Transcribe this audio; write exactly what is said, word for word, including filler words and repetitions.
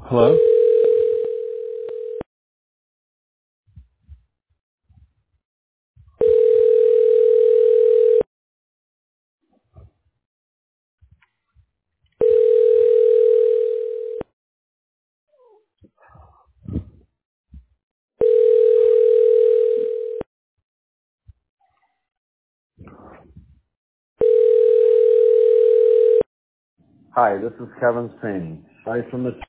Hello? Hi, this is Kevin Singh. Right from the